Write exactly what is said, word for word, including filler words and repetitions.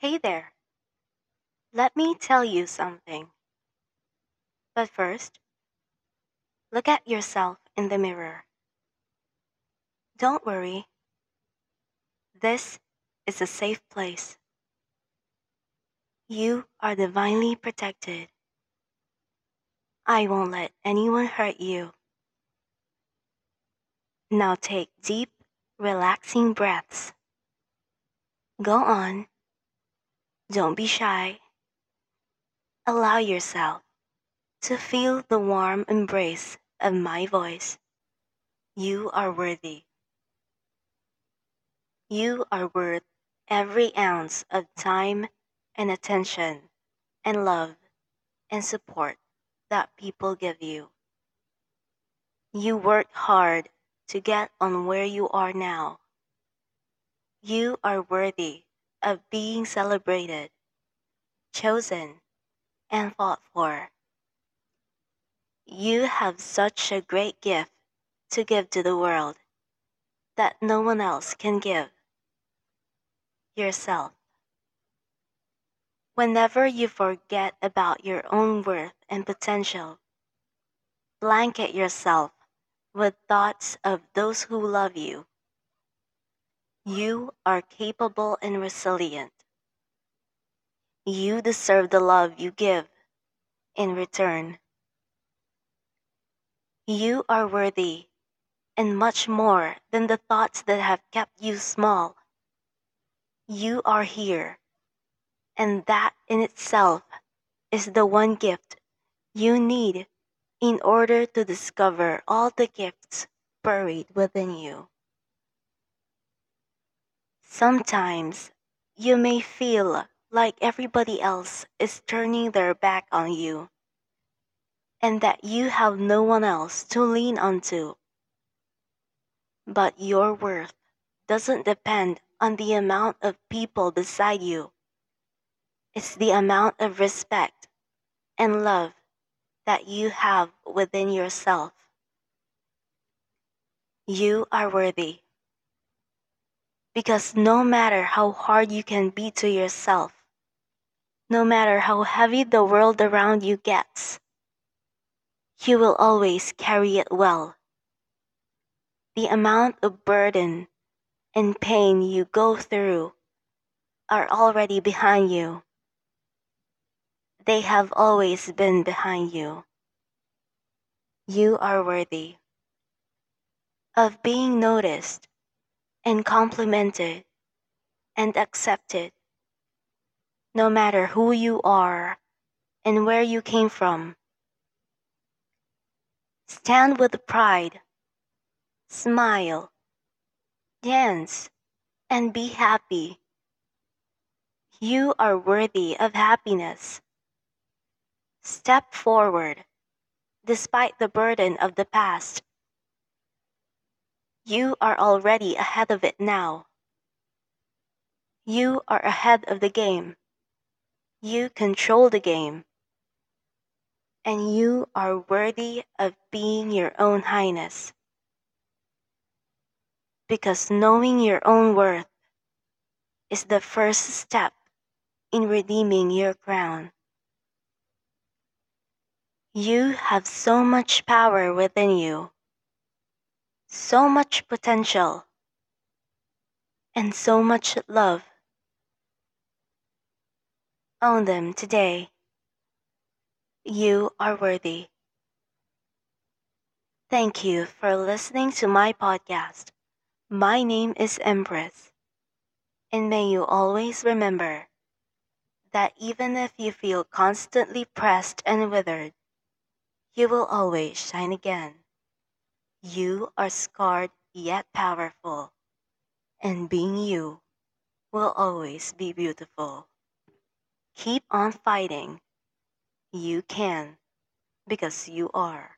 Hey there, let me tell you something. But first, look at yourself in the mirror. Don't worry, this is a safe place. You are divinely protected. I won't let anyone hurt you. Now take deep, relaxing breaths. Go on, don't be shy. Allow yourself to feel the warm embrace of my voice. You are worthy. You are worth every ounce of time and attention and love and support that people give you. You worked hard to get on where you are now. You are worthy of being celebrated, chosen, and fought for. You have such a great gift to give to the world that no one else can give. Yourself. Whenever you forget about your own worth and potential, blanket yourself with thoughts of those who love you. You are capable and resilient. You deserve the love you give in return. You are worthy and much more than the thoughts that have kept you small. You are here, and that in itself is the one gift you need in order to discover all the gifts buried within you. Sometimes you may feel like everybody else is turning their back on you and that you have no one else to lean onto. But your worth doesn't depend on the amount of people beside you. It's the amount of respect and love that you have within yourself. You are worthy. Because no matter how hard you can be to yourself, no matter how heavy the world around you gets, you will always carry it well. The amount of burden and pain you go through are already behind you. They have always been behind you. You are worthy of being noticed and complimented and accepted, no matter who you are and where you came from. Stand with pride, smile, dance, and be happy. You are worthy of happiness. Step forward, despite the burden of the past. You are already ahead of it now. You are ahead of the game. You control the game. And you are worthy of being your own highness. Because knowing your own worth is the first step in redeeming your crown. You have so much power within you, so much potential, and so much love. Own them today. You are worthy. Thank you for listening to my podcast. My name is Empress, and may you always remember that even if you feel constantly pressed and withered, you will always shine again. You are scarred yet powerful, and being you will always be beautiful. Keep on fighting. You can, because you are.